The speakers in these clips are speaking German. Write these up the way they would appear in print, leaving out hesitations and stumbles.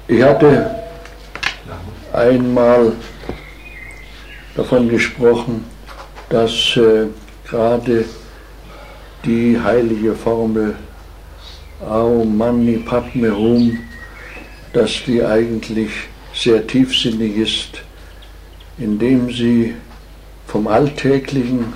Ich hatte einmal davon gesprochen, dass gerade die heilige Formel Aum Mani Padme Hum, dass die eigentlich sehr tiefsinnig ist, indem sie vom Alltäglichen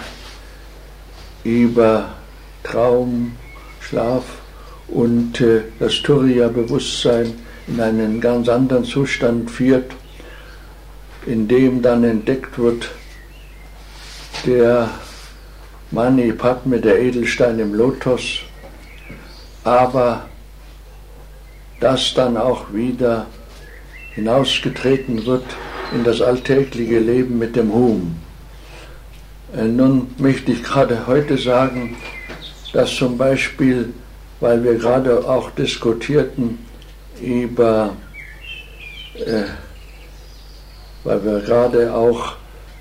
über Traum, Schlaf und das Turiya-Bewusstsein in einen ganz anderen Zustand führt, in dem dann entdeckt wird, der Mani Padme, der Edelstein im Lotus, aber das dann auch wieder hinausgetreten wird in das alltägliche Leben mit dem Hum. Nun möchte ich gerade heute sagen, dass zum Beispiel, weil wir gerade auch diskutierten über, weil wir gerade auch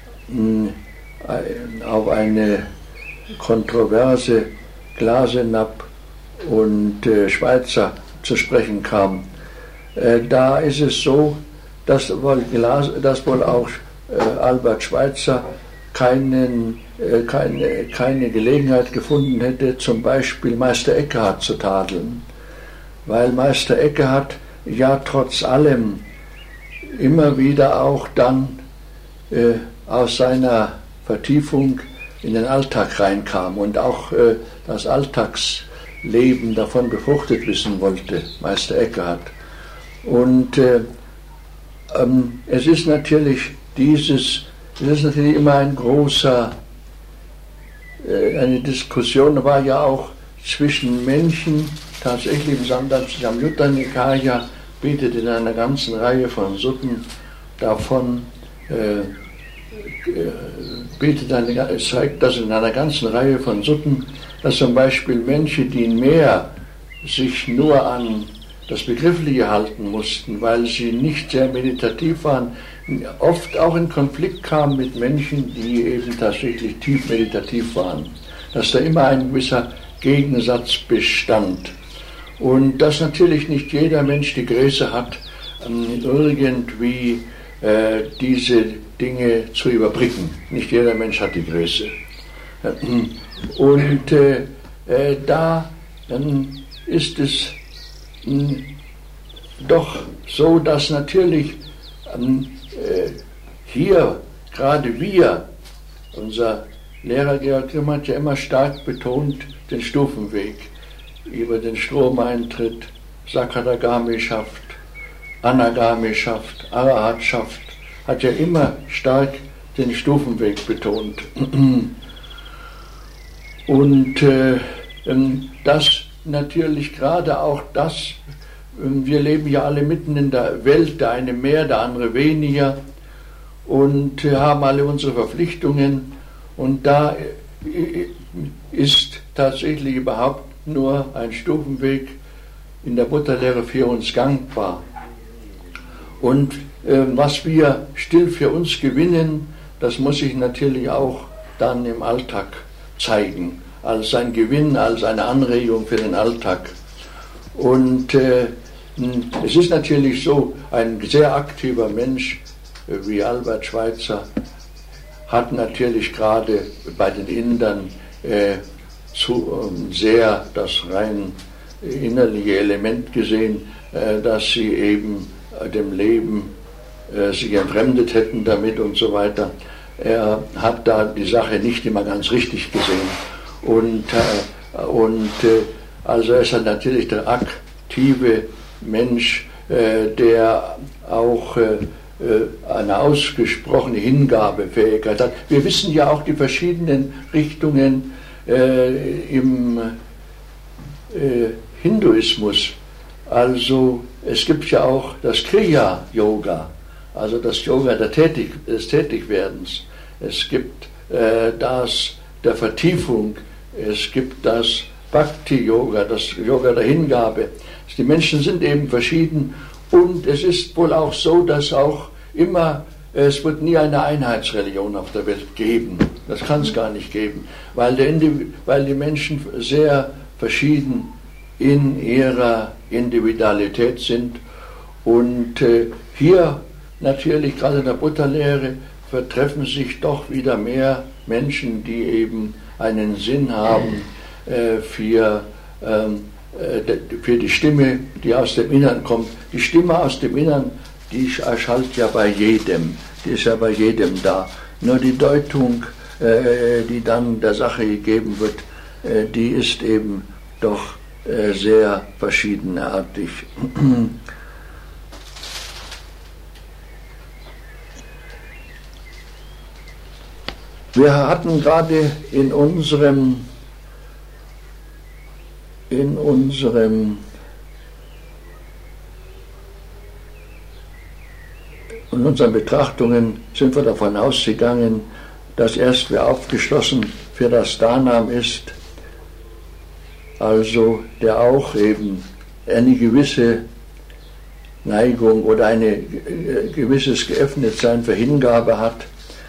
auf eine Kontroverse Glasenapp und Schweitzer zu sprechen kam. Da ist es so, dass wohl auch Albert Schweitzer keine Gelegenheit gefunden hätte, zum Beispiel Meister Eckhart zu tadeln, weil Meister Eckhart ja trotz allem immer wieder auch dann aus seiner Vertiefung in den Alltag reinkam und auch das Alltagsleben davon befruchtet wissen wollte, Meister Eckhart. Und es ist natürlich immer eine Diskussion war ja auch zwischen Menschen, tatsächlich im Samyutta Nikaya bietet in einer ganzen Reihe von Sutten davon, zeigt das in einer ganzen Reihe von Sutten, dass zum Beispiel Menschen, die mehr sich nur an das Begriffliche halten mussten, weil sie nicht sehr meditativ waren, oft auch in Konflikt kamen mit Menschen, die eben tatsächlich tief meditativ waren. Dass da immer ein gewisser Gegensatz bestand. Und dass natürlich nicht jeder Mensch die Größe hat, irgendwie diese Dinge zu überbrücken. Nicht jeder Mensch hat die Größe. Und da ist es doch so, dass natürlich hier gerade wir, unser Lehrer Georg Grimm hat ja immer stark betont den Stufenweg, über den Stromeintritt, Sakadagami-Schaft, Anagami-Schaft, Arahat-Schaft, hat ja immer stark den Stufenweg betont. Und das natürlich gerade auch das, wir leben ja alle mitten in der Welt, der eine mehr, der andere weniger und haben alle unsere Verpflichtungen und da ist tatsächlich überhaupt nur ein Stufenweg in der Buddha-Lehre für uns gangbar. Und was wir still für uns gewinnen, das muss sich natürlich auch dann im Alltag zeigen, als ein Gewinn, als eine Anregung für den Alltag. Und es ist natürlich so, ein sehr aktiver Mensch wie Albert Schweitzer hat natürlich gerade bei den Indern sehr das rein innerliche Element gesehen, dass sie eben dem Leben sich entfremdet hätten damit und so weiter. Er hat da die Sache nicht immer ganz richtig gesehen. Und also er ist halt natürlich der aktive Mensch, der auch eine ausgesprochene Hingabefähigkeit hat. Wir wissen ja auch die verschiedenen Richtungen im Hinduismus. Also es gibt ja auch das Kriya-Yoga, also das Yoga des Tätigwerdens. Es gibt das der Vertiefung, es gibt das Bhakti-Yoga, das Yoga der Hingabe. Die Menschen sind eben verschieden und es ist wohl auch so, dass auch immer, es wird nie eine Einheitsreligion auf der Welt geben. Das kann es gar nicht geben, weil die Menschen sehr verschieden in ihrer Individualität sind Und hier natürlich gerade in der Buddha-Lehre vertreffen sich doch wieder mehr Menschen, die eben einen Sinn haben für die Stimme, die aus dem Innern kommt. Die Stimme aus dem Innern, die erschallt ja bei jedem, die ist ja bei jedem da. Nur die Deutung, die dann der Sache gegeben wird, die ist eben doch sehr verschiedenartig. Wir hatten gerade in unseren Betrachtungen sind wir davon ausgegangen, dass erst wer aufgeschlossen für das Dhanam ist, also der auch eben eine gewisse Neigung oder ein gewisses Geöffnetsein für Hingabe hat,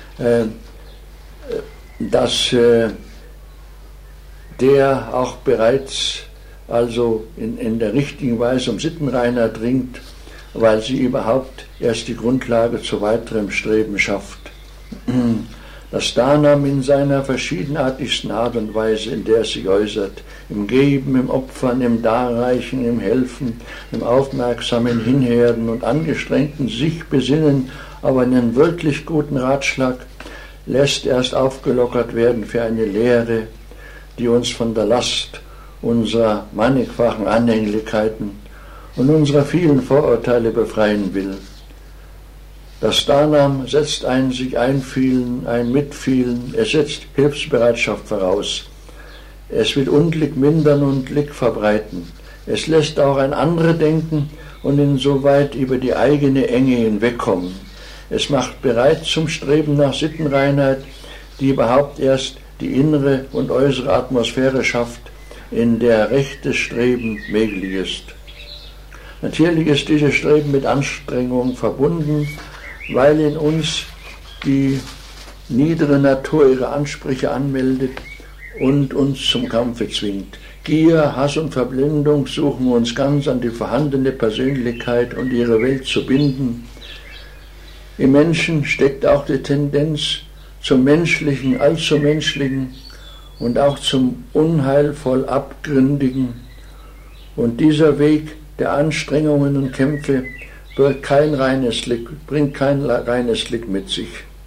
dass der auch bereits also in der richtigen Weise um Sittenreinheit dringt, weil sie überhaupt erst die Grundlage zu weiterem Streben schafft. Das Dhanam in seiner verschiedenartigsten Art und Weise, in der es sich äußert, im Geben, im Opfern, im Darreichen, im Helfen, im aufmerksamen Hinhören und angestrengten sich besinnen auf einen wirklich guten Ratschlag, lässt erst aufgelockert werden für eine Lehre, die uns von der Last unserer mannigfachen Anhänglichkeiten und unserer vielen Vorurteile befreien will. Das Dhanam setzt ein sich einfühlen, ein Mitfühlen, es setzt Hilfsbereitschaft voraus. Es will Unglück mindern und Glück verbreiten. Es lässt auch an andere denken und insoweit über die eigene Enge hinwegkommen. Es macht bereit zum Streben nach Sittenreinheit, die überhaupt erst die innere und äußere Atmosphäre schafft, in der rechtes Streben möglich ist. Natürlich ist dieses Streben mit Anstrengung verbunden, weil in uns die niedere Natur ihre Ansprüche anmeldet und uns zum Kampfe zwingt. Gier, Hass und Verblendung suchen uns ganz an die vorhandene Persönlichkeit und ihre Welt zu binden. Im Menschen steckt auch die Tendenz zum Menschlichen, allzu Menschlichen und auch zum unheilvoll Abgründigen. Und dieser Weg der Anstrengungen und Kämpfe bringt kein reines Glück mit sich.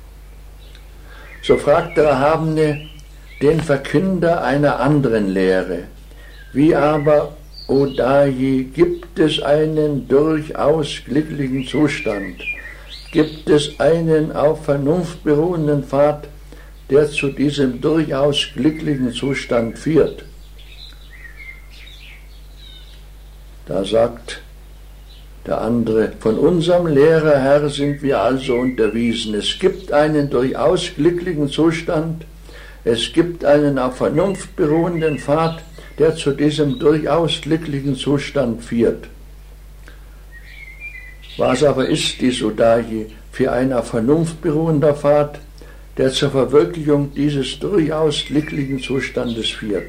So fragt der Erhabene den Verkünder einer anderen Lehre: Wie aber, o Daji, gibt es einen durchaus glücklichen Zustand? Gibt es einen auf Vernunft beruhenden Pfad, der zu diesem durchaus glücklichen Zustand führt? Da sagt der andere: Von unserem Lehrer Herr sind wir also unterwiesen. Es gibt einen durchaus glücklichen Zustand, es gibt einen auf Vernunft beruhenden Pfad, der zu diesem durchaus glücklichen Zustand führt. Was aber ist dies, o Daji, für ein auf Vernunft beruhender Pfad, der zur Verwirklichung dieses durchaus glücklichen Zustandes führt?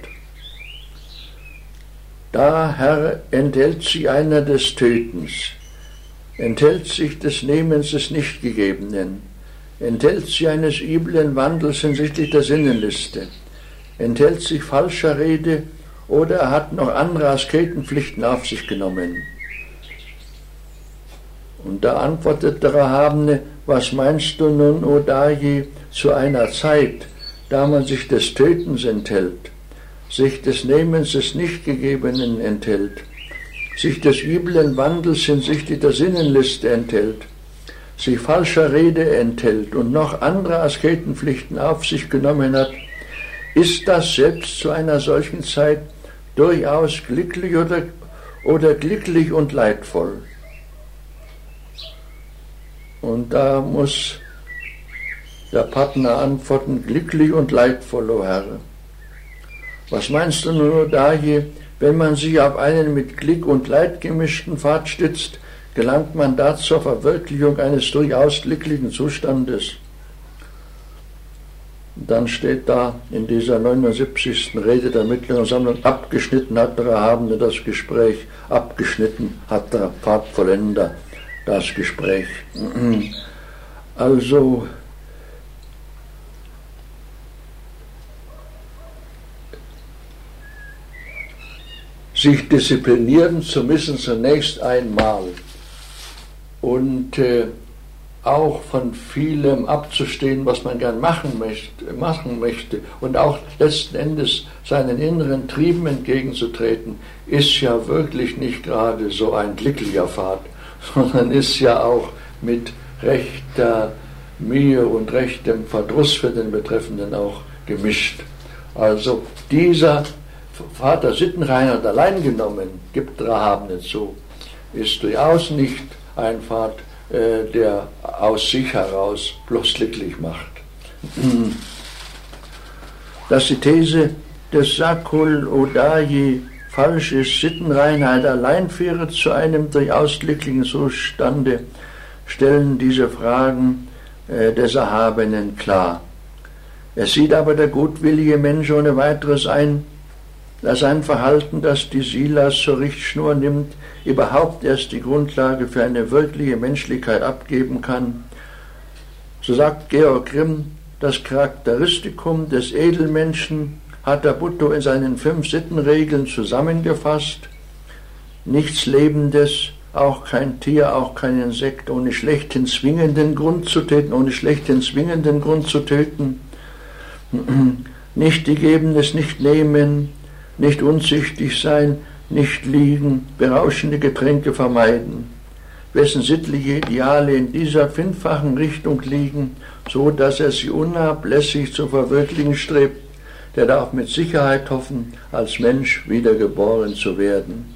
Da, Herr, enthält sich einer des Tötens, enthält sich des Nehmens des Nichtgegebenen, enthält sich eines üblen Wandels hinsichtlich der Sinnenliste, enthält sich falscher Rede oder er hat noch andere Asketenpflichten auf sich genommen. Und da antwortet der Erhabene: Was meinst du nun, o Daji, zu einer Zeit, da man sich des Tötens enthält, sich des Nehmens des Nichtgegebenen enthält, sich des üblen Wandels hinsichtlich der Sinnenliste enthält, sich falscher Rede enthält und noch andere Asketenpflichten auf sich genommen hat? Ist das selbst zu einer solchen Zeit durchaus glücklich oder glücklich und leidvoll? Und da muss der Partner antworten: Glücklich und leidvoll, o Herr. Was meinst du nun, o Daji, wenn man sich auf einen mit Glück und Leid gemischten Pfad stützt, gelangt man da zur Verwirklichung eines durchaus glücklichen Zustandes? Und dann steht da in dieser 79. Rede der mittleren Sammlung: Abgeschnitten hat der Erhabene das Gespräch, abgeschnitten hat der Pfadvollender das Gespräch. Also sich disziplinieren zu müssen zunächst einmal und auch von vielem abzustehen, was man gern machen möchte und auch letzten Endes seinen inneren Trieben entgegenzutreten, ist ja wirklich nicht gerade so ein glücklicher Pfad, sondern ist ja auch mit rechter Mühe und rechtem Verdruss für den Betreffenden auch gemischt. Also dieser Vater Sittenreinheit allein genommen, gibt Rahabne zu, ist durchaus nicht ein Pfad, der aus sich heraus bloß glücklich macht. Dass die These des Sakul Odayi falsch ist, Sittenreinheit allein führe zu einem durchaus glücklichen Zustande, stellen diese Fragen des Erhabenen klar. Es sieht aber der gutwillige Mensch ohne weiteres ein, dass ein Verhalten, das die Silas zur Richtschnur nimmt, überhaupt erst die Grundlage für eine wirkliche Menschlichkeit abgeben kann. So sagt Georg Grimm, das Charakteristikum des Edelmenschen hat der Buddha in seinen 5 Sittenregeln zusammengefasst. Nichts Lebendes, auch kein Tier, auch kein Insekt, ohne schlechten zwingenden Grund zu töten, nicht Gegebenes nicht nehmen, nicht unzüchtig sein, nicht liegen, berauschende Getränke vermeiden. Wessen sittliche Ideale in dieser 5-fachen Richtung liegen, so dass er sie unablässig zu verwirklichen strebt, der darf mit Sicherheit hoffen, als Mensch wiedergeboren zu werden.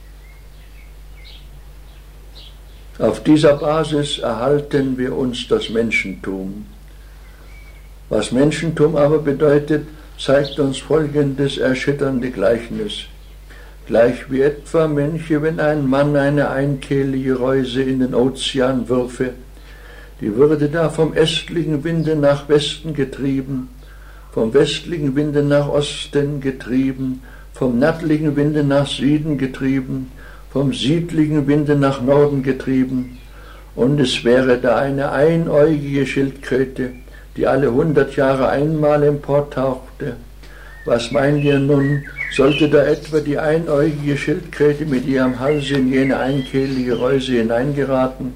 Auf dieser Basis erhalten wir uns das Menschentum. Was Menschentum aber bedeutet, zeigt uns folgendes erschütternde Gleichnis. Gleich wie etwa Mönche, wenn ein Mann eine einkehlige Reuse in den Ozean würfe, die würde da vom östlichen Winde nach Westen getrieben, vom westlichen Winde nach Osten getrieben, vom nördlichen Winde nach Süden getrieben, vom südlichen Winde nach Norden getrieben, und es wäre da eine einäugige Schildkröte, die alle 100 Jahre einmal emportauchte. Was meint ihr nun, sollte da etwa die einäugige Schildkröte mit ihrem Halse in jene einkehlige Reuse hineingeraten?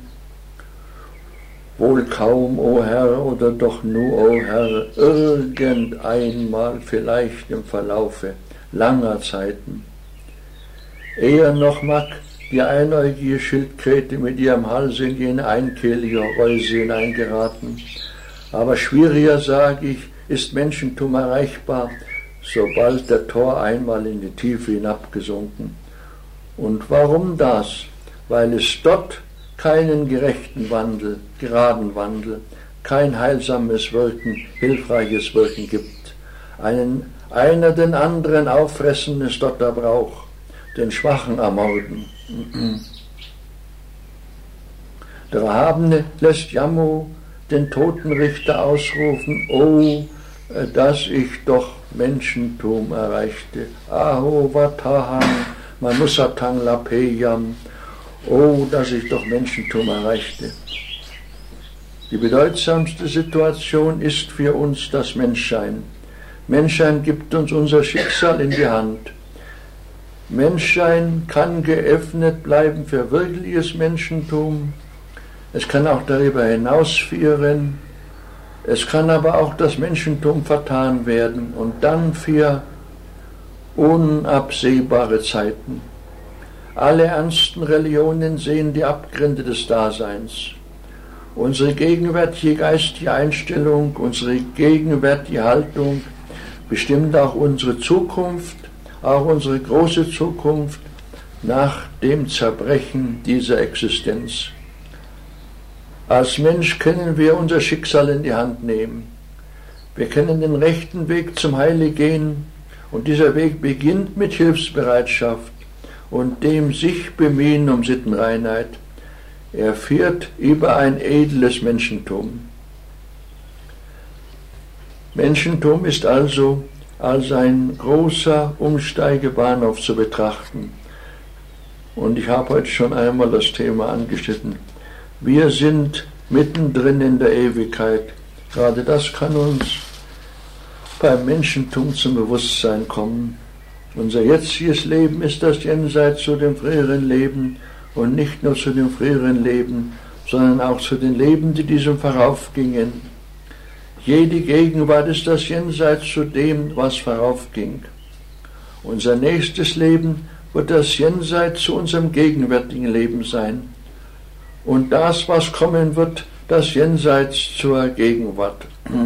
Wohl kaum, o Herr, oder doch nur, o Herr, irgendeinmal vielleicht im Verlaufe langer Zeiten. Eher noch mag die einäugige Schildkröte mit ihrem Halse in jene einkehlige Reuse hineingeraten. Aber schwieriger, sage ich, ist Menschentum erreichbar, sobald der Tor einmal in die Tiefe hinabgesunken. Und warum das? Weil es dort keinen gerechten Wandel, geraden Wandel, kein heilsames Wirken, hilfreiches Wirken gibt. Einer den anderen auffressen ist dort der Brauch, den Schwachen ermorden. Der Erhabene lässt Jammu den Totenrichter ausrufen, oh, dass ich doch Menschentum erreichte. Aho Vatahang Manusatang Lapeyam, oh, dass ich doch Menschentum erreichte. Die bedeutsamste Situation ist für uns das Menschsein. Menschsein gibt uns unser Schicksal in die Hand. Menschsein kann geöffnet bleiben für wirkliches Menschentum. Es kann auch darüber hinausführen. Es kann aber auch das Menschentum vertan werden und dann für unabsehbare Zeiten. Alle ernsten Religionen sehen die Abgründe des Daseins. Unsere gegenwärtige geistige Einstellung, unsere gegenwärtige Haltung bestimmt auch unsere Zukunft, auch unsere große Zukunft nach dem Zerbrechen dieser Existenz. Als Mensch können wir unser Schicksal in die Hand nehmen. Wir können den rechten Weg zum Heil gehen, und dieser Weg beginnt mit Hilfsbereitschaft und dem sich bemühen um Sittenreinheit. Er führt über ein edles Menschentum. Menschentum ist also als ein großer Umsteigebahnhof zu betrachten. Und ich habe heute schon einmal das Thema angeschnitten. Wir sind mittendrin in der Ewigkeit. Gerade das kann uns beim Menschentum zum Bewusstsein kommen. Unser jetziges Leben ist das Jenseits zu dem früheren Leben und nicht nur zu dem früheren Leben, sondern auch zu den Leben, die diesem voraufgingen. Jede Gegenwart ist das Jenseits zu dem, was voraufging. Unser nächstes Leben wird das Jenseits zu unserem gegenwärtigen Leben sein. Und das, was kommen wird, das Jenseits zur Gegenwart.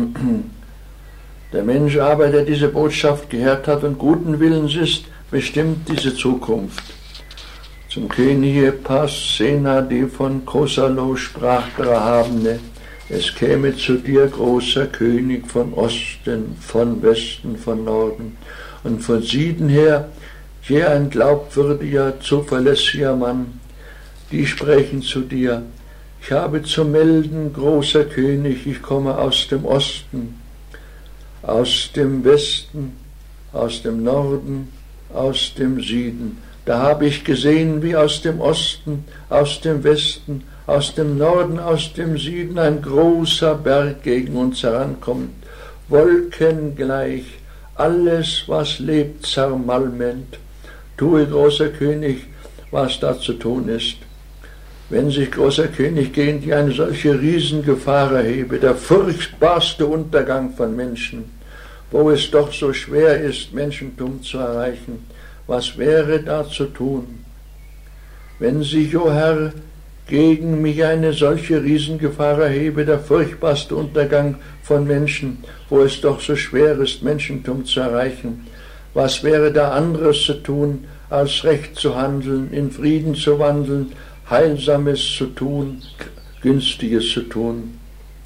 Der Mensch aber, der diese Botschaft gehört hat und guten Willens ist, bestimmt diese Zukunft. Zum Könige Passenadi von Kosalo sprach der Erhabene: Es käme zu dir, großer König, von Osten, von Westen, von Norden und von Süden her, je ein glaubwürdiger, zuverlässiger Mann. Die sprechen zu dir: Ich habe zu melden, großer König, ich komme aus dem Osten, aus dem Westen, aus dem Norden, aus dem Süden. Da habe ich gesehen, wie aus dem Osten, aus dem Westen, aus dem Norden, aus dem Süden ein großer Berg gegen uns herankommt, wolkengleich, alles, was lebt, zermalmend. Tue, großer König, was da zu tun ist. Wenn sich, großer König, gegen dir eine solche Riesengefahr erhebe, der furchtbarste Untergang von Menschen, wo es doch so schwer ist, Menschentum zu erreichen, was wäre da zu tun? Wenn sich, o Herr, gegen mich eine solche Riesengefahr erhebe, der furchtbarste Untergang von Menschen, wo es doch so schwer ist, Menschentum zu erreichen, was wäre da anderes zu tun, als recht zu handeln, in Frieden zu wandeln, Heilsames zu tun, Günstiges zu tun?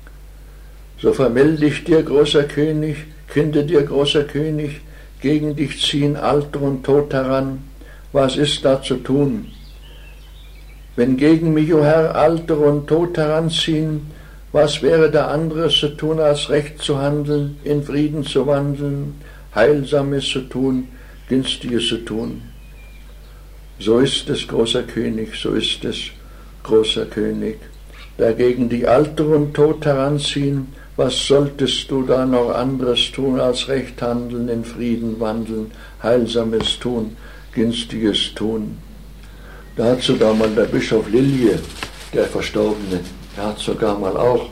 So vermelde ich dir, großer König, künde dir, großer König, gegen dich ziehen Alter und Tod heran, was ist da zu tun? Wenn gegen mich, o Herr, Alter und Tod heranziehen, was wäre da anderes zu tun, als recht zu handeln, in Frieden zu wandeln, Heilsames zu tun, Günstiges zu tun? So ist es, großer König, so ist es, großer König. Dagegen die Alter und Tod heranziehen, was solltest du da noch anderes tun, als recht handeln, in Frieden wandeln, Heilsames tun, Günstiges tun? Da hat sogar mal der Bischof Lilje, der Verstorbene, der hat sogar mal auch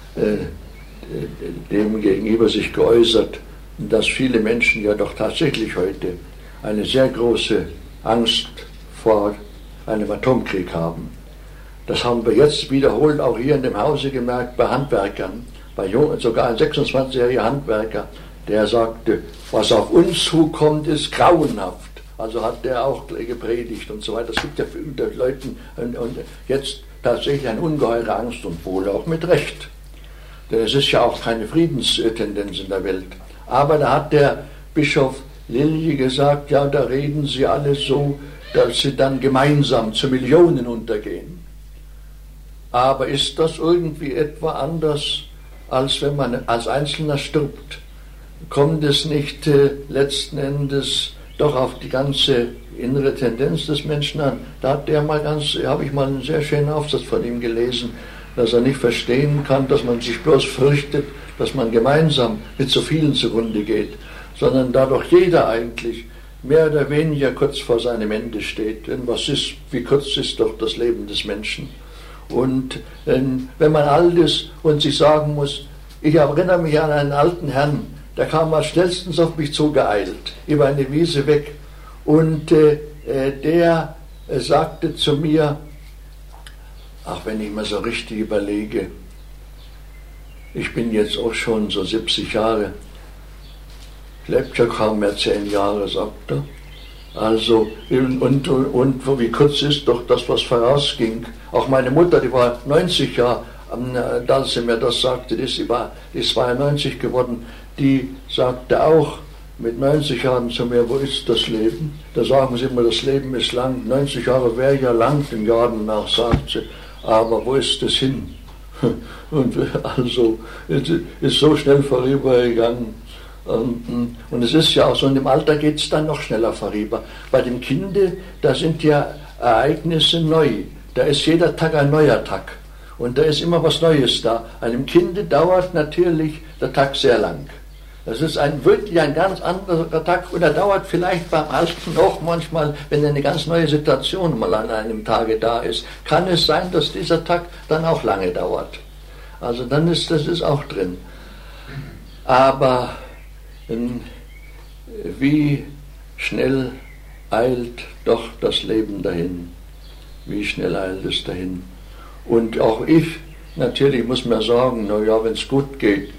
dem gegenüber sich geäußert, dass viele Menschen ja doch tatsächlich heute eine sehr große Angst vor einem Atomkrieg haben. Das haben wir jetzt wiederholt auch hier in dem Hause gemerkt bei Handwerkern, sogar ein 26-jähriger Handwerker, der sagte, was auf uns zukommt, ist grauenhaft. Also hat der auch gepredigt und so weiter. Es gibt ja für den Leuten und jetzt tatsächlich eine ungeheure Angst und wohl auch mit Recht. Denn es ist ja auch keine Friedenstendenz in der Welt. Aber da hat der Bischof Lilje gesagt, ja, da reden sie alle so, dass sie dann gemeinsam zu Millionen untergehen. Aber ist das irgendwie etwa anders, als wenn man als Einzelner stirbt? Kommt es nicht letzten Endes doch auf die ganze innere Tendenz des Menschen an? Da habe ich mal einen sehr schönen Aufsatz von ihm gelesen, dass er nicht verstehen kann, dass man sich bloß fürchtet, dass man gemeinsam mit so vielen zugrunde geht, sondern dadurch jeder eigentlich mehr oder weniger kurz vor seinem Ende steht. Denn wie kurz ist doch das Leben des Menschen? Und wenn man alt ist und sich sagen muss, ich erinnere mich an einen alten Herrn, der kam mal schnellstens auf mich zugeeilt, über eine Wiese weg, und der sagte zu mir, ach, wenn ich mir so richtig überlege, ich bin jetzt auch schon so 70 Jahre, lebt ja kaum mehr 10 Jahre, sagt er. Also, und wie kurz ist doch das, was vorausging. Auch meine Mutter, die war 90 Jahre, da sie mir das sagte, die ist 92 geworden, die sagte auch mit 90 Jahren zu mir, wo ist das Leben? Da sagen sie immer, das Leben ist lang. 90 Jahre wäre ja lang, den Jahren nach, sagt sie. Aber wo ist es hin? Und also, es ist so schnell vorübergegangen. Und es ist ja auch so, und im Alter geht es dann noch schneller vorüber. Bei dem Kinde, da sind ja Ereignisse neu. Da ist jeder Tag ein neuer Tag. Und da ist immer was Neues da. Einem Kinde dauert natürlich der Tag sehr lang. Das ist wirklich ein ganz anderer Tag und er dauert vielleicht beim Alten auch manchmal, wenn eine ganz neue Situation mal an einem Tage da ist, kann es sein, dass dieser Tag dann auch lange dauert. Also das ist auch drin. Aber wie schnell eilt doch das Leben dahin. Wie schnell eilt es dahin. Und auch ich, natürlich muss mir sagen, naja, wenn es gut geht,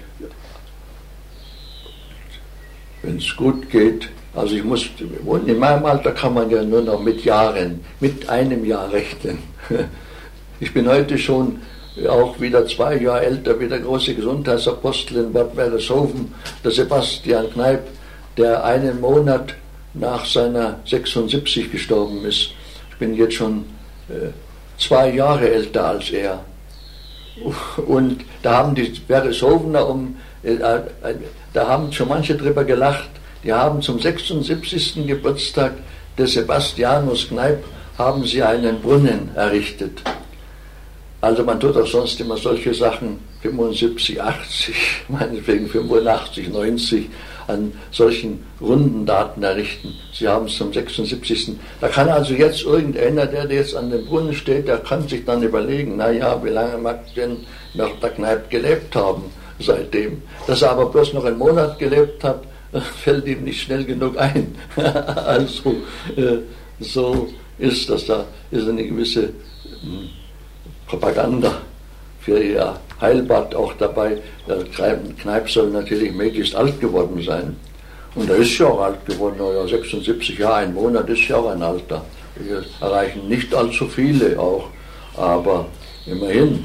also in meinem Alter kann man ja nur noch mit einem Jahr rechnen. Ich bin heute schon auch wieder 2 Jahre älter wie der große Gesundheitsapostel in Bad Werreshofen, der Sebastian Kneipp, der einen Monat nach seiner 76 gestorben ist. Ich bin jetzt schon 2 Jahre älter als er. Und da haben die Werreshofener da haben schon manche drüber gelacht, die haben zum 76. Geburtstag des Sebastianus Kneipp haben sie einen Brunnen errichtet. Also man tut auch sonst immer solche Sachen, 75, 80, meinetwegen 85, 90, an solchen runden Daten errichten. Sie haben es zum 76. Da kann also jetzt irgendeiner, der jetzt an dem Brunnen steht, der kann sich dann überlegen, naja, wie lange mag denn noch der Kneipp gelebt haben seitdem. Dass er aber bloß noch einen Monat gelebt hat, fällt ihm nicht schnell genug ein. Also so ist das. Da ist eine gewisse Propaganda für ihr Heilbad auch dabei. Der Kneipp soll natürlich möglichst alt geworden sein. Und er ist ja auch alt geworden, ja, 76 Jahre, ein Monat ist ja auch ein Alter. Wir erreichen nicht allzu viele auch, aber immerhin,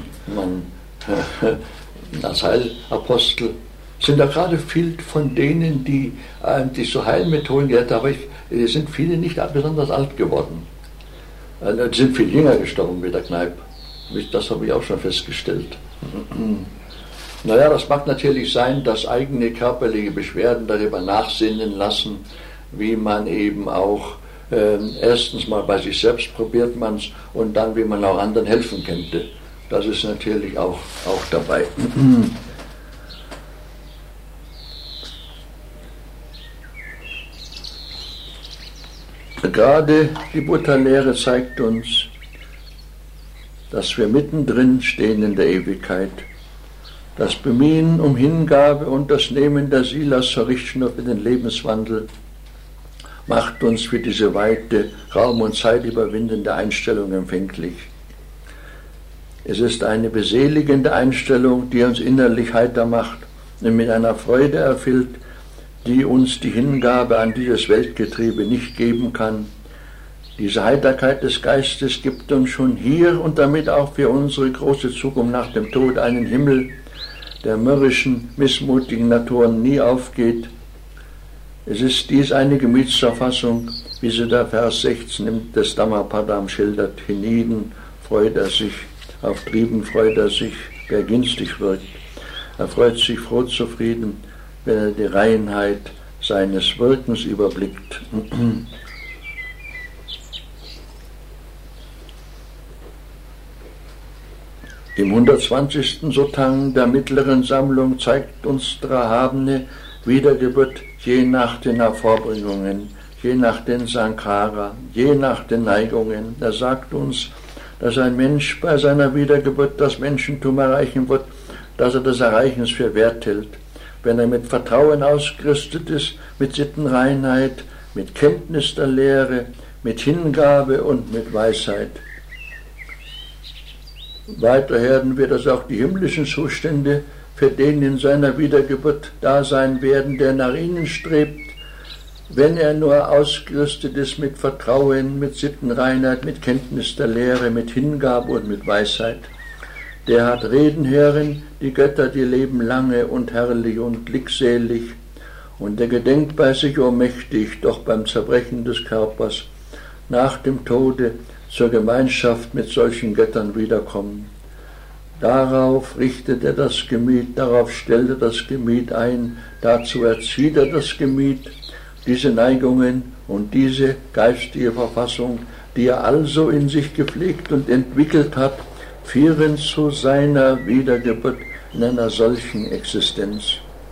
als Heilapostel sind da gerade viel von denen, die so Heilmethoden gelernt haben, aber es sind viele nicht besonders alt geworden. Die sind viel jünger gestorben wie der Kneipp. Das habe ich auch schon festgestellt. Naja, das mag natürlich sein, dass eigene körperliche Beschwerden darüber nachsinnen lassen, wie man eben auch erstens mal bei sich selbst probiert man es und dann, wie man auch anderen helfen könnte. Das ist natürlich auch dabei. Gerade die Buddha-Lehre zeigt uns, dass wir mittendrin stehen in der Ewigkeit. Das Bemühen um Hingabe und das Nehmen der Silas zur Richtschnur für den Lebenswandel macht uns für diese weite, Raum und Zeit überwindende Einstellung empfänglich. Es ist eine beseligende Einstellung, die uns innerlich heiter macht und mit einer Freude erfüllt, die uns die Hingabe an dieses Weltgetriebe nicht geben kann. Diese Heiterkeit des Geistes gibt uns schon hier und damit auch für unsere große Zukunft nach dem Tod einen Himmel, der mürrischen, missmutigen Naturen nie aufgeht. Es ist dies eine Gemütserfassung, wie sie der Vers 16 des Dhammapadam schildert. Hienieden freut er sich, auf Trieben freut er sich, wer günstig wirkt. Er freut sich froh zufrieden, wenn er die Reinheit seines Wirkens überblickt. Im 120. Sutang der mittleren Sammlung zeigt uns der Erhabene Wiedergeburt je nach den Hervorbringungen, je nach den Sankhara, je nach den Neigungen. Er sagt uns, dass ein Mensch bei seiner Wiedergeburt das Menschentum erreichen wird, dass er das Erreichens für wert hält, wenn er mit Vertrauen ausgerüstet ist, mit Sittenreinheit, mit Kenntnis der Lehre, mit Hingabe und mit Weisheit. Weiter hören wir, dass auch die himmlischen Zustände für den in seiner Wiedergeburt da sein werden, der nach ihnen strebt, wenn er nur ausgerüstet ist mit Vertrauen, mit Sittenreinheit, mit Kenntnis der Lehre, mit Hingabe und mit Weisheit. Der hat reden hören, die Götter, die leben lange und herrlich und glückselig, und der gedenkt bei sich ohnmächtig, doch beim Zerbrechen des Körpers, nach dem Tode zur Gemeinschaft mit solchen Göttern wiederkommen. Darauf richtet er das Gemüt, darauf stellt er das Gemüt ein, dazu erzieht er das Gemüt, diese Neigungen und diese geistige Verfassung, die er also in sich gepflegt und entwickelt hat, führen zu seiner Wiedergeburt in einer solchen Existenz.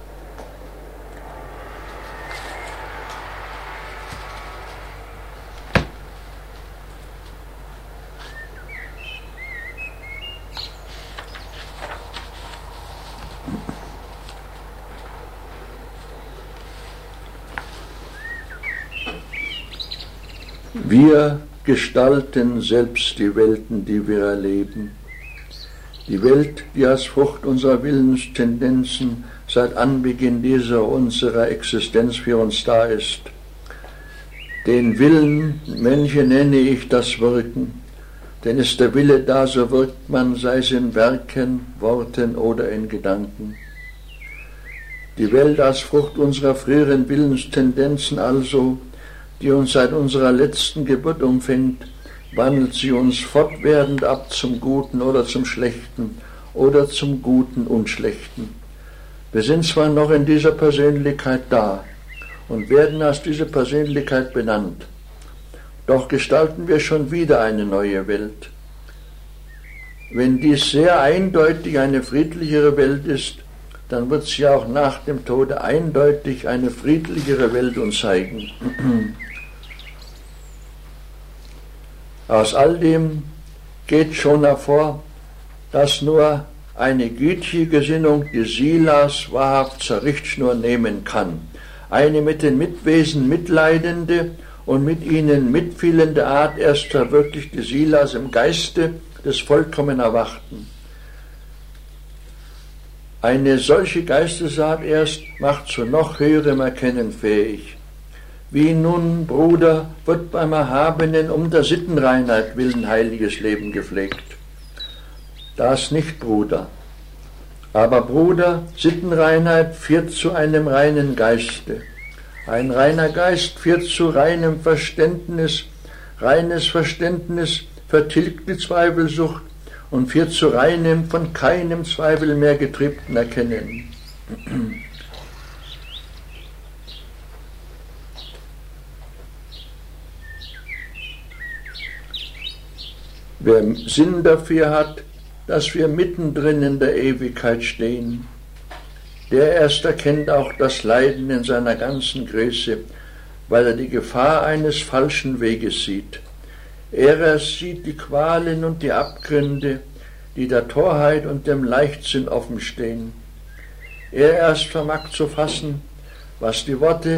Wir gestalten selbst die Welten, die wir erleben. Die Welt, die als Frucht unserer Willenstendenzen seit Anbeginn unserer Existenz für uns da ist. Den Willen, Mönche, nenne ich das Wirken, denn ist der Wille da, so wirkt man, sei es in Werken, Worten oder in Gedanken. Die Welt als Frucht unserer früheren Willenstendenzen also, die uns seit unserer letzten Geburt umfängt, wandelt sie uns fortwährend ab zum Guten oder zum Schlechten oder zum Guten und Schlechten. Wir sind zwar noch in dieser Persönlichkeit da und werden als diese Persönlichkeit benannt, doch gestalten wir schon wieder eine neue Welt. Wenn dies sehr eindeutig eine friedlichere Welt ist, dann wird sie auch nach dem Tode eindeutig eine friedlichere Welt uns zeigen. Aus all dem geht schon hervor, dass nur eine gütige Gesinnung die Silas wahrhaft zur Richtschnur nehmen kann. Eine mit den Mitwesen mitleidende und mit ihnen mitfühlende Art erst verwirklicht die Silas im Geiste des vollkommen Erwachten. Eine solche Geistesart erst macht zu noch höherem Erkennen fähig. Wie nun, Bruder, wird beim Erhabenen um der Sittenreinheit willen heiliges Leben gepflegt. Das nicht, Bruder. Aber, Bruder, Sittenreinheit führt zu einem reinen Geiste. Ein reiner Geist führt zu reinem Verständnis. Reines Verständnis vertilgt die Zweifelsucht und führt zu reinem, von keinem Zweifel mehr getriebten Erkennen. Wer Sinn dafür hat, dass wir mittendrin in der Ewigkeit stehen, der erst erkennt auch das Leiden in seiner ganzen Größe, weil er die Gefahr eines falschen Weges sieht. Er erst sieht die Qualen und die Abgründe, die der Torheit und dem Leichtsinn offenstehen. Er erst vermag zu fassen, was die Worte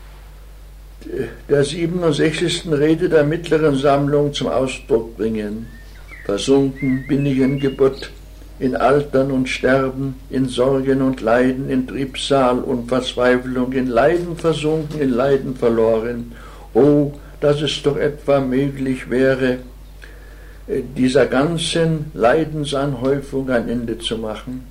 der 67. Rede der mittleren Sammlung zum Ausdruck bringen. Versunken bin ich in Geburt, in Altern und Sterben, in Sorgen und Leiden, in Trübsal und Verzweiflung, in Leiden versunken, in Leiden verloren. Oh, dass es doch etwa möglich wäre, dieser ganzen Leidensanhäufung ein Ende zu machen.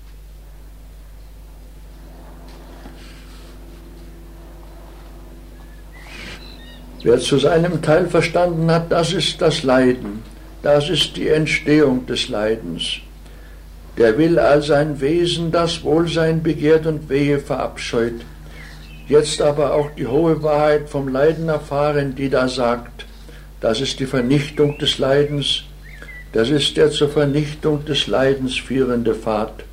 Wer zu seinem Teil verstanden hat, das ist das Leiden, das ist die Entstehung des Leidens. Der will all sein Wesen, das Wohlsein begehrt und Wehe verabscheut, jetzt aber auch die hohe Wahrheit vom Leiden erfahren, die da sagt, das ist die Vernichtung des Leidens, das ist der zur Vernichtung des Leidens führende Pfad.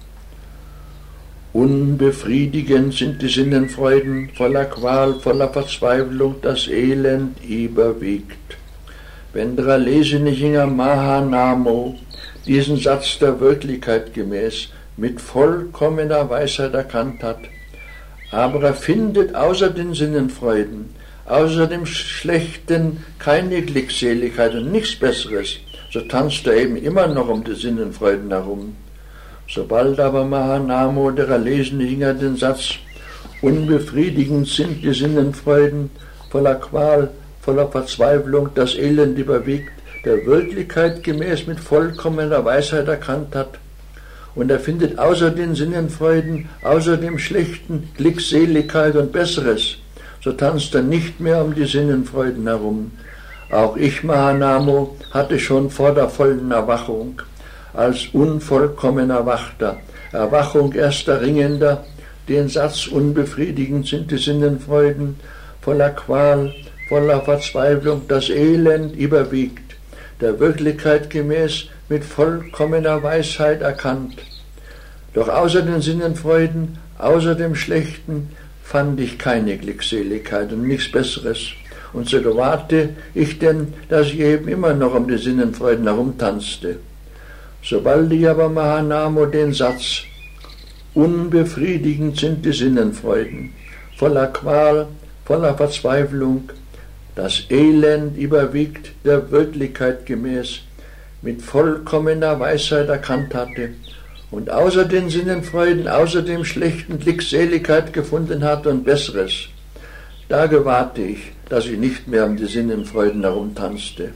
Unbefriedigend sind die Sinnenfreuden, voller Qual, voller Verzweiflung, das Elend überwiegt. Wenn der Erlesene Jünger Mahanamo diesen Satz der Wirklichkeit gemäß mit vollkommener Weisheit erkannt hat, aber er findet außer den Sinnenfreuden, außer dem Schlechten keine Glückseligkeit und nichts Besseres, so tanzt er eben immer noch um die Sinnenfreuden herum. Sobald aber Mahanamo, der Erlesene Jünger, den Satz unbefriedigend sind die Sinnenfreuden, voller Qual, voller Verzweiflung, das Elend überwiegt, der Wirklichkeit gemäß mit vollkommener Weisheit erkannt hat, und er findet außer den Sinnenfreuden, außer dem Schlechten, Glückseligkeit und Besseres, so tanzt er nicht mehr um die Sinnenfreuden herum. Auch ich, Mahanamo, hatte schon vor der vollen Erwachung, als unvollkommen Erwachter, Erwachung erst Erringender, den Satz unbefriedigend sind die Sinnenfreuden, voller Qual, voller Verzweiflung, das Elend überwiegt, der Wirklichkeit gemäß mit vollkommener Weisheit erkannt. Doch außer den Sinnenfreuden, außer dem Schlechten, fand ich keine Glückseligkeit und nichts Besseres. Und so gewahrte ich denn, dass ich eben immer noch um die Sinnenfreuden herumtanzte. Sobald ich aber Mahanamo den Satz, unbefriedigend sind die Sinnenfreuden, voller Qual, voller Verzweiflung, das Elend überwiegt der Wirklichkeit gemäß, mit vollkommener Weisheit erkannt hatte und außer den Sinnenfreuden, außer dem schlechten Glückseligkeit gefunden hatte und Besseres, da gewahrte ich, dass ich nicht mehr um die Sinnenfreuden herumtanzte.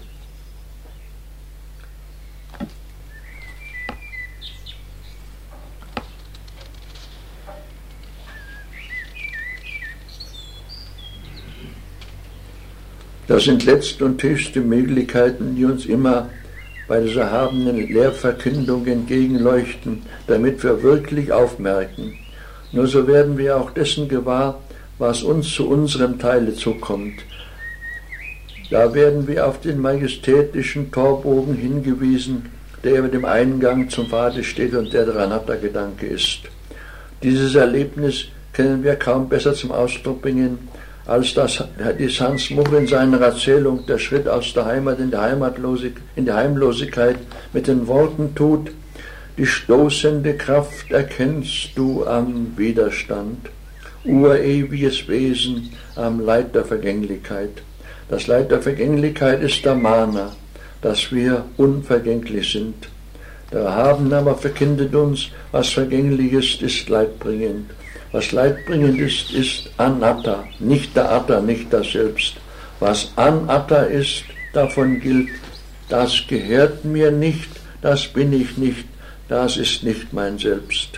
Das sind letzte und höchste Möglichkeiten, die uns immer bei dieser erhabenen Lehrverkündung entgegenleuchten, damit wir wirklich aufmerken. Nur so werden wir auch dessen gewahr, was uns zu unserem Teile zukommt. Da werden wir auf den majestätischen Torbogen hingewiesen, der über dem Eingang zum Pfade steht und der der Anatta-Gedanke ist. Dieses Erlebnis können wir kaum besser zum Ausdruck bringen, als das die Sans Moch in seiner Erzählung der Schritt aus der Heimat in die Heimlosigkeit mit den Worten tut: Die stoßende Kraft erkennst du am Widerstand, urewiges Wesen am Leid der Vergänglichkeit. Das Leid der Vergänglichkeit ist der Mana, dass wir unvergänglich sind. Der Erhabene aber verkündet uns, was vergänglich ist leidbringend. Was leidbringend ist Anatta, nicht der Atta, nicht das Selbst. Was Anatta ist, davon gilt, das gehört mir nicht, das bin ich nicht, das ist nicht mein Selbst.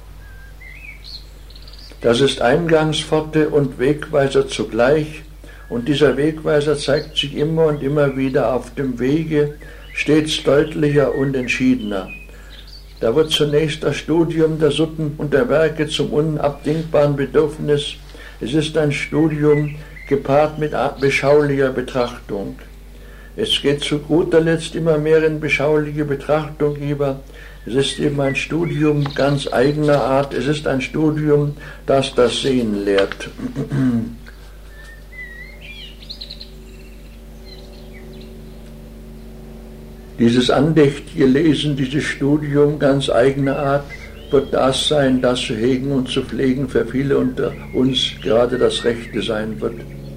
Das ist Eingangspforte und Wegweiser zugleich, und dieser Wegweiser zeigt sich immer und immer wieder auf dem Wege, stets deutlicher und entschiedener. Da wird zunächst das Studium der Sitten und der Werke zum unabdingbaren Bedürfnis. Es ist ein Studium gepaart mit beschaulicher Betrachtung. Es geht zu guter Letzt immer mehr in beschauliche Betrachtung über. Es ist eben ein Studium ganz eigener Art. Es ist ein Studium, das das Sehen lehrt. Dieses andächtige Lesen, dieses Studium ganz eigener Art, wird das sein, das zu hegen und zu pflegen für viele unter uns gerade das Rechte sein wird.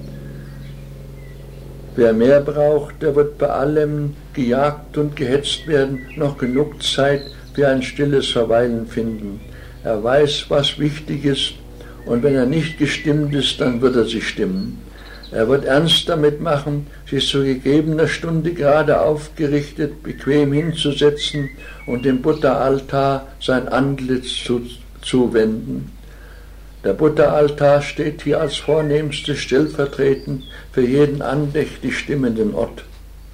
Wer mehr braucht, der wird bei allem gejagt und gehetzt werden, noch genug Zeit für ein stilles Verweilen finden. Er weiß, was wichtig ist, und wenn er nicht gestimmt ist, dann wird er sich stimmen. Er wird ernst damit machen, sich zu gegebener Stunde gerade aufgerichtet, bequem hinzusetzen und dem Buddha-Altar sein Antlitz zuwenden. Der Buddha-Altar steht hier als vornehmstes stellvertretend für jeden andächtig stimmenden Ort.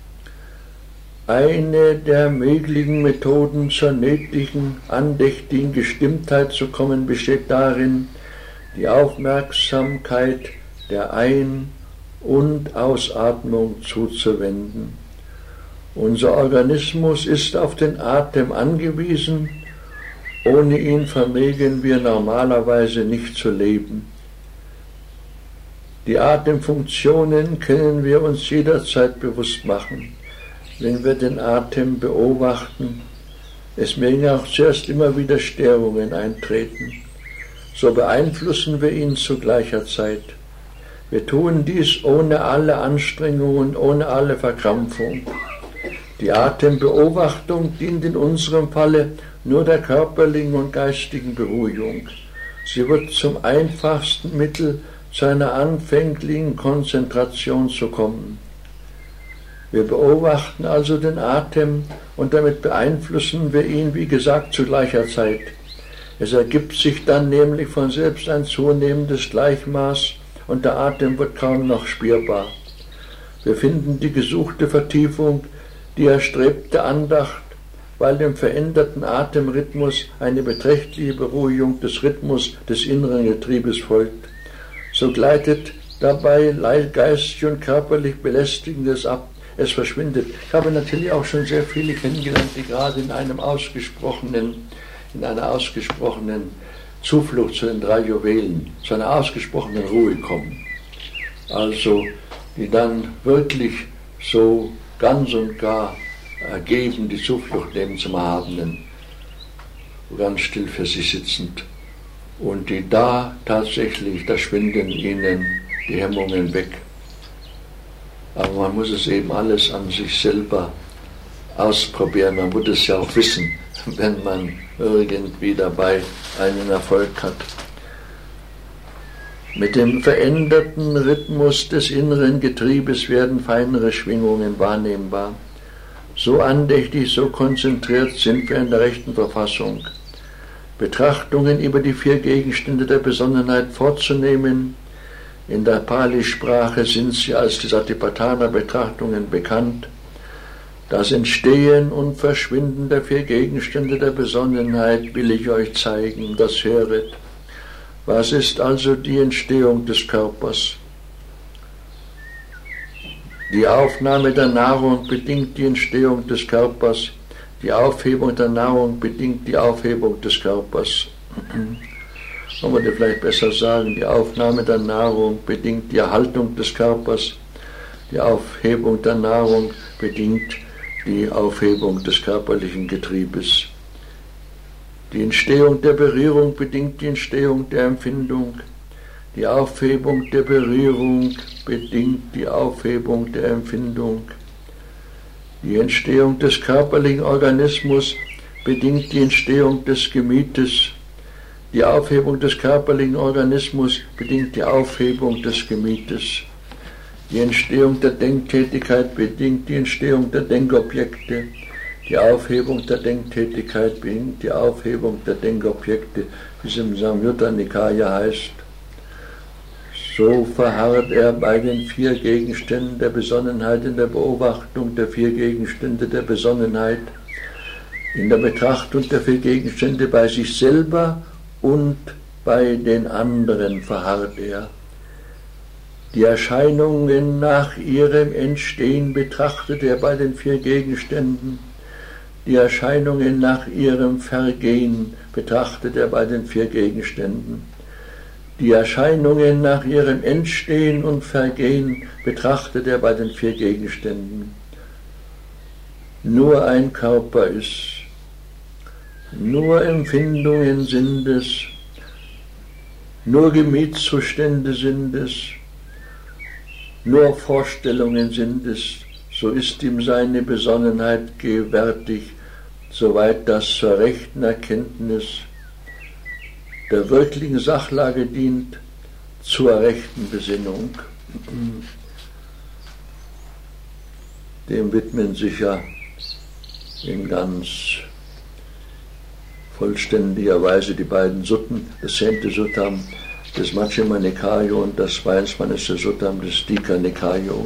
Eine der möglichen Methoden zur nötigen, andächtigen Gestimmtheit zu kommen, besteht darin, die Aufmerksamkeit der Ein- und Ausatmung zuzuwenden. Unser Organismus ist auf den Atem angewiesen, ohne ihn vermögen wir normalerweise nicht zu leben. Die Atemfunktionen können wir uns jederzeit bewusst machen, wenn wir den Atem beobachten. Es mögen auch zuerst immer wieder Störungen eintreten, so beeinflussen wir ihn zu gleicher Zeit. Wir tun dies ohne alle Anstrengungen, ohne alle Verkrampfung. Die Atembeobachtung dient in unserem Falle nur der körperlichen und geistigen Beruhigung. Sie wird zum einfachsten Mittel, zu einer anfänglichen Konzentration zu kommen. Wir beobachten also den Atem und damit beeinflussen wir ihn, wie gesagt, zu gleicher Zeit. Es ergibt sich dann nämlich von selbst ein zunehmendes Gleichmaß und der Atem wird kaum noch spürbar. Wir finden die gesuchte Vertiefung, die erstrebte Andacht, weil dem veränderten Atemrhythmus eine beträchtliche Beruhigung des Rhythmus des inneren Getriebes folgt. So gleitet dabei geistig und körperlich Belästigendes ab. es verschwindet. Ich habe natürlich auch schon sehr viele kennengelernt, die gerade in einer ausgesprochenen Zuflucht zu den 3 Juwelen, zu einer ausgesprochenen Ruhe kommen. Also, die dann wirklich so ganz und gar ergeben die Zuflucht nehmen zum Erhabenen, ganz still für sich sitzend. Und die da tatsächlich, da schwinden ihnen die Hemmungen weg. Aber man muss es eben alles an sich selber ausprobieren. Man muss es ja auch wissen, wenn man irgendwie dabei einen Erfolg hat. Mit dem veränderten Rhythmus des inneren Getriebes werden feinere Schwingungen wahrnehmbar. So andächtig, so konzentriert sind wir in der rechten Verfassung. Betrachtungen über die 4 Gegenstände der Besonnenheit vorzunehmen. In der Pali-Sprache sind sie als die Satipatthana-Betrachtungen bekannt. Das Entstehen und Verschwinden der 4 Gegenstände der Besonnenheit will ich euch zeigen, das höret. Was ist also die Entstehung des Körpers? Die Aufnahme der Nahrung bedingt die Entstehung des Körpers. Die Aufhebung der Nahrung bedingt die Aufhebung des Körpers. Man würde vielleicht besser sagen, die Aufnahme der Nahrung bedingt die Erhaltung des Körpers. Die Aufhebung der Nahrung bedingt die Aufhebung des körperlichen Getriebes. Die Entstehung der Berührung bedingt die Entstehung der Empfindung. Die Aufhebung der Berührung bedingt die Aufhebung der Empfindung. Die Entstehung des körperlichen Organismus bedingt die Entstehung des Gemietes. Die Aufhebung des körperlichen Organismus bedingt die Aufhebung des Gemietes. Die Entstehung der Denktätigkeit bedingt die Entstehung der Denkobjekte. Die Aufhebung der Denktätigkeit bedingt die Aufhebung der Denkobjekte, wie es im Samyutta Nikaya heißt. So verharrt er bei den 4 Gegenständen der Besonnenheit in der Beobachtung der 4 Gegenstände der Besonnenheit, in der Betrachtung der 4 Gegenstände bei sich selber und bei den anderen verharrt er. Die Erscheinungen nach ihrem Entstehen betrachtet er bei den 4 Gegenständen. Die Erscheinungen nach ihrem Vergehen betrachtet er bei den 4 Gegenständen. Die Erscheinungen nach ihrem Entstehen und Vergehen betrachtet er bei den 4 Gegenständen. Nur ein Körper ist, nur Empfindungen sind es, nur Gemütszustände sind es, nur Vorstellungen sind es, so ist ihm seine Besonnenheit gewärtig, soweit das zur rechten Erkenntnis der wirklichen Sachlage dient, zur rechten Besinnung. Dem widmen sich ja in ganz vollständiger Weise die beiden Sutten, das 10. Suttam des Majjhima Nikayo und das 22. Suttam des Dika Nikayo.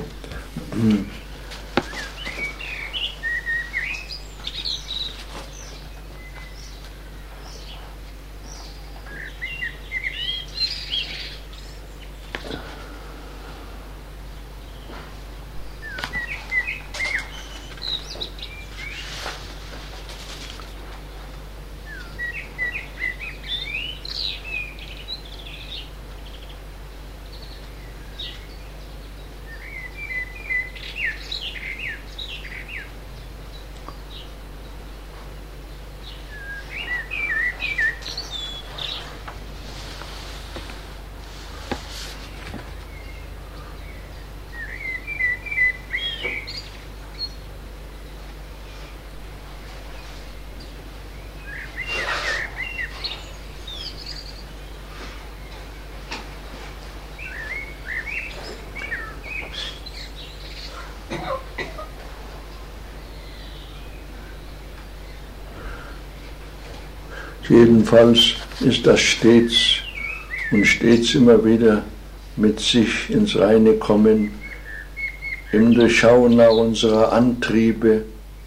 Jedenfalls ist das stets und stets immer wieder mit sich ins Reine kommen, im Durchschauen nach unserer Antriebe.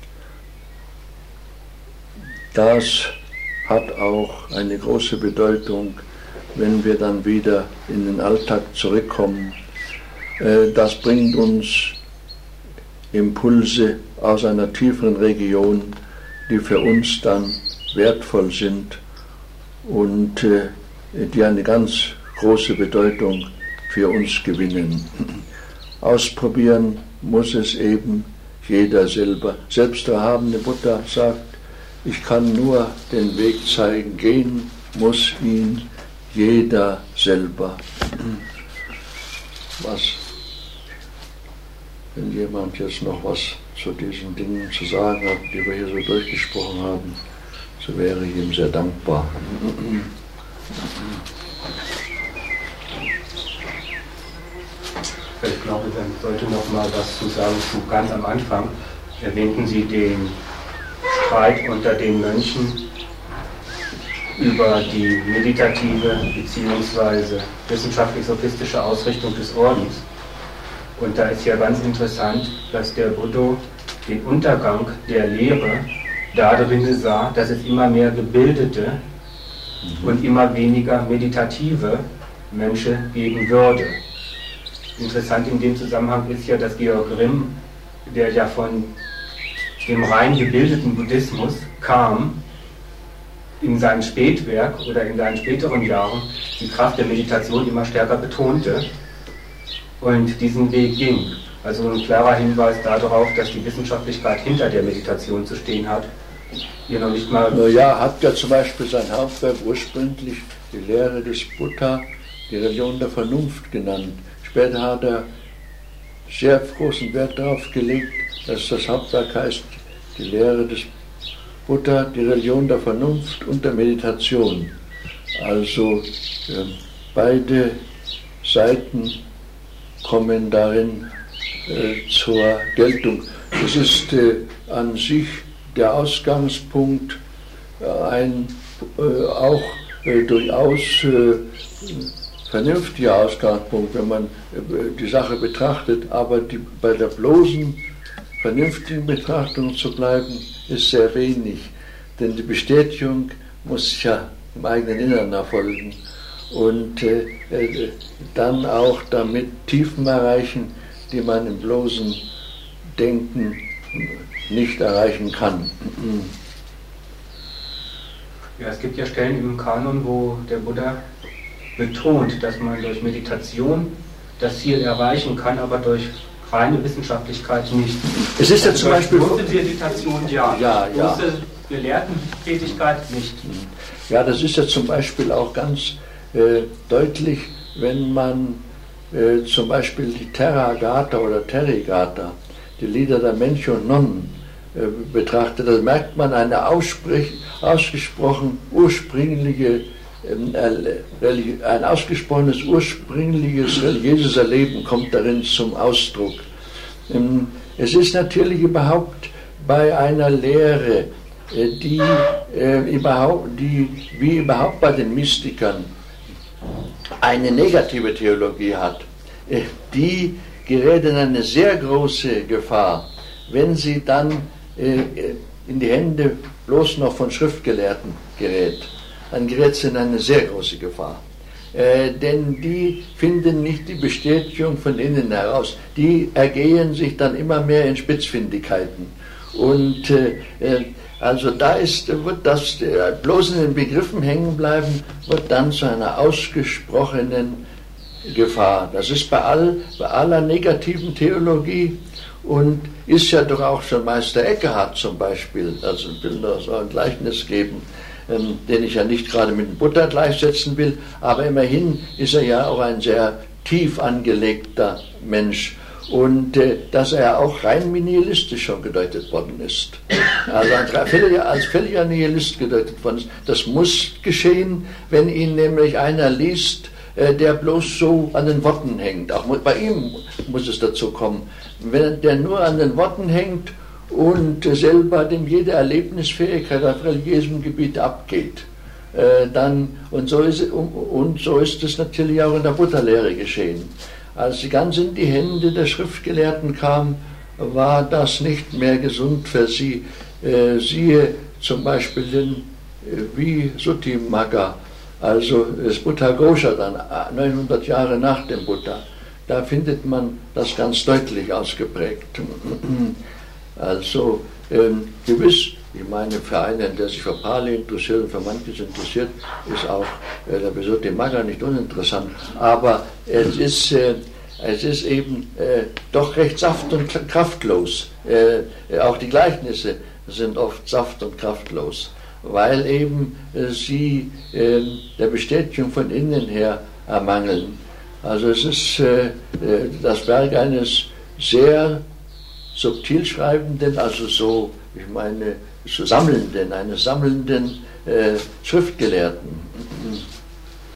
Das hat auch eine große Bedeutung, wenn wir dann wieder in den Alltag zurückkommen. Das bringt uns Impulse aus einer tieferen Region, die für uns dann wertvoll sind und die eine ganz große Bedeutung für uns gewinnen. Ausprobieren muss es eben jeder selber. Selbst der erhabene Buddha sagt, ich kann nur den Weg zeigen, gehen muss ihn jeder selber. Wenn jemand jetzt noch was zu diesen Dingen zu sagen hat, die wir hier so durchgesprochen haben, so wäre ich ihm sehr dankbar. Ich glaube, dann sollte noch mal was zu sagen zu ganz am Anfang. Erwähnten Sie den Streit unter den Mönchen über die meditative bzw. wissenschaftlich-sophistische Ausrichtung des Ordens. Und da ist ja ganz interessant, dass der Buddha den Untergang der Lehre darin sah, dass es immer mehr gebildete und immer weniger meditative Menschen geben würde. Interessant in dem Zusammenhang ist ja, dass Georg Grimm, der ja von dem rein gebildeten Buddhismus kam, in seinem Spätwerk oder in seinen späteren Jahren die Kraft der Meditation immer stärker betonte und diesen Weg ging. Also ein klarer Hinweis darauf, dass die Wissenschaftlichkeit hinter der Meditation zu stehen hat. Hier noch nicht mal. Ja, hat ja zum Beispiel sein Hauptwerk ursprünglich die Lehre des Buddha, die Religion der Vernunft genannt. Später hat er sehr großen Wert darauf gelegt, dass das Hauptwerk heißt, die Lehre des Buddha, die Religion der Vernunft und der Meditation. Also beide Seiten kommen darin zur Geltung. Es ist an sich der Ausgangspunkt auch durchaus vernünftiger Ausgangspunkt, wenn man die Sache betrachtet, aber bei der bloßen vernünftigen Betrachtung zu bleiben, ist sehr wenig, denn die Bestätigung muss ja im eigenen Inneren erfolgen und dann auch damit Tiefen erreichen, die man im bloßen Denken nicht erreichen kann. Ja, es gibt ja Stellen im Kanon, wo der Buddha betont, dass man durch Meditation das Ziel erreichen kann, aber durch reine Wissenschaftlichkeit nicht. Es ist ja zum Beispiel bloße Meditation ja. Bloße Gelehrtentätigkeit nicht. Ja, das ist ja zum Beispiel auch ganz deutlich, wenn man zum Beispiel die Therigatha oder Therigatha, die Lieder der Mönche und Nonnen, betrachtet. Da merkt man eine ausgesprochen ursprüngliche ein ausgesprochenes ursprüngliches religiöses Erleben kommt darin zum Ausdruck. Es ist natürlich überhaupt bei einer Lehre, die wie überhaupt bei den Mystikern eine negative Theologie hat, die gerät in eine sehr große Gefahr, wenn sie dann in die Hände bloß noch von Schriftgelehrten gerät. Dann gerät sie in eine sehr große Gefahr. Denn die finden nicht die Bestätigung von innen heraus. Die ergehen sich dann immer mehr in Spitzfindigkeiten. Und also da wird das bloß in den Begriffen hängen bleiben, wird dann zu einer ausgesprochenen Gefahr. Das ist bei aller negativen Theologie und ist ja doch auch schon Meister Eckhart zum Beispiel, also ich will da so ein Gleichnis geben, den ich ja nicht gerade mit dem Buddha gleichsetzen will, aber immerhin ist er ja auch ein sehr tief angelegter Mensch und dass er auch rein nihilistisch schon gedeutet worden ist. Also als völliger Nihilist gedeutet worden ist. Das muss geschehen, wenn ihn nämlich einer liest, der bloß so an den Worten hängt. Auch bei ihm muss es dazu kommen. Wenn der nur an den Worten hängt und selber dem jede Erlebnisfähigkeit auf religiösem Gebiet abgeht, und so ist es natürlich auch in der Buddha-Lehre geschehen. Als sie ganz in die Hände der Schriftgelehrten kam, war das nicht mehr gesund für sie. Siehe zum Beispiel den Visuddhimagga, also das Buddha Ghosha dann 900 Jahre nach dem Buddha. da findet man das ganz deutlich ausgeprägt. Also gewiss, ich meine, für einen, der sich für Pali interessiert und für manches interessiert, ist auch der Besuch Maga nicht uninteressant, aber es ist eben doch recht saft- und kraftlos. Auch die Gleichnisse sind oft saft- und kraftlos, weil eben sie der Bestätigung von innen her ermangeln. Also es ist das Werk eines sehr subtil Schreibenden, also so, ich meine, eines sammelnden Schriftgelehrten.